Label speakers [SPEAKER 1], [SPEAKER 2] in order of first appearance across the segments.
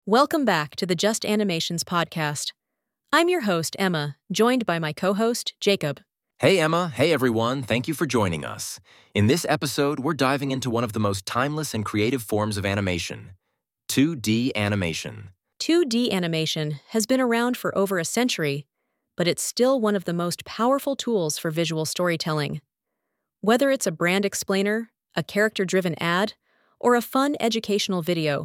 [SPEAKER 1] Welcome back to the Just Animations podcast. I'm your host, Emma, joined by my co-host, Jacob.
[SPEAKER 2] Hey Emma, hey everyone, thank you for joining us. In this episode, we're diving into one of the most timeless and creative forms of animation, 2D animation.
[SPEAKER 1] 2D animation has been around for over a century, but it's still one of the most powerful tools for visual storytelling. Whether it's a brand explainer, a character-driven ad, or a fun educational video,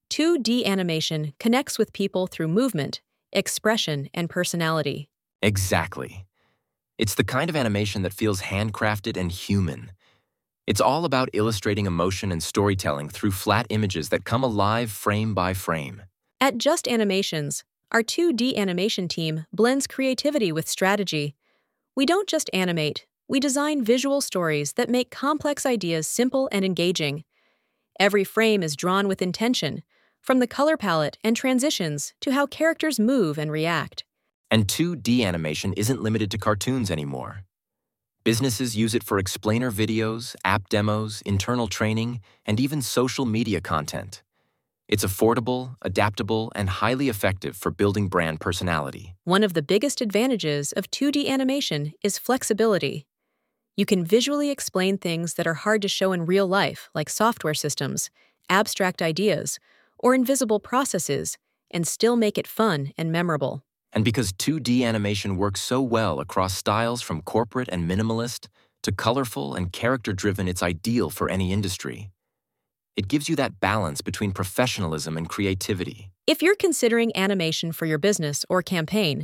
[SPEAKER 1] 2D animation connects with people through movement, expression, and personality.
[SPEAKER 2] Exactly. It's the kind of animation that feels handcrafted and human. It's all about illustrating emotion and storytelling through flat images that come alive frame by frame.
[SPEAKER 1] At Just Animations, our 2D animation team blends creativity with strategy. We don't just animate, we design visual stories that make complex ideas simple and engaging. Every frame is drawn with intention, from the color palette and transitions to how characters move and react.
[SPEAKER 2] And 2D animation isn't limited to cartoons anymore. Businesses use it for explainer videos, app demos, internal training, and even social media content. It's affordable, adaptable, and highly effective for building brand personality.
[SPEAKER 1] One of the biggest advantages of 2D animation is flexibility. You can visually explain things that are hard to show in real life, like software systems, abstract ideas, or invisible processes, and still make it fun and memorable.
[SPEAKER 2] And because 2D animation works so well across styles from corporate and minimalist to colorful and character-driven, it's ideal for any industry. It gives you that balance between professionalism and creativity.
[SPEAKER 1] If you're considering animation for your business or campaign,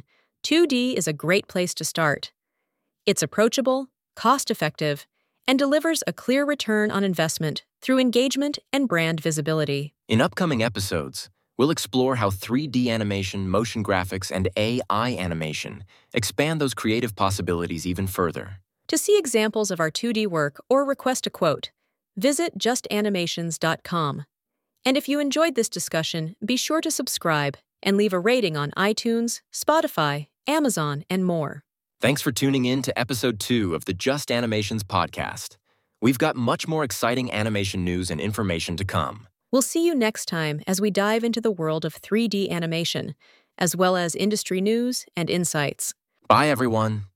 [SPEAKER 1] 2D is a great place to start. It's approachable, cost-effective, and delivers a clear return on investment through engagement and brand visibility.
[SPEAKER 2] In upcoming episodes, we'll explore how 3D animation, motion graphics, and AI animation expand those creative possibilities even further.
[SPEAKER 1] To see examples of our 2D work or request a quote, visit justanimations.com. And if you enjoyed this discussion, be sure to subscribe and leave a rating on iTunes, Spotify, Amazon, and more.
[SPEAKER 2] Thanks for tuning in to episode 2 of the Just Animations podcast. We've got much more exciting animation news and information to come.
[SPEAKER 1] We'll see you next time as we dive into the world of 3D animation, as well as industry news and insights.
[SPEAKER 2] Bye, everyone.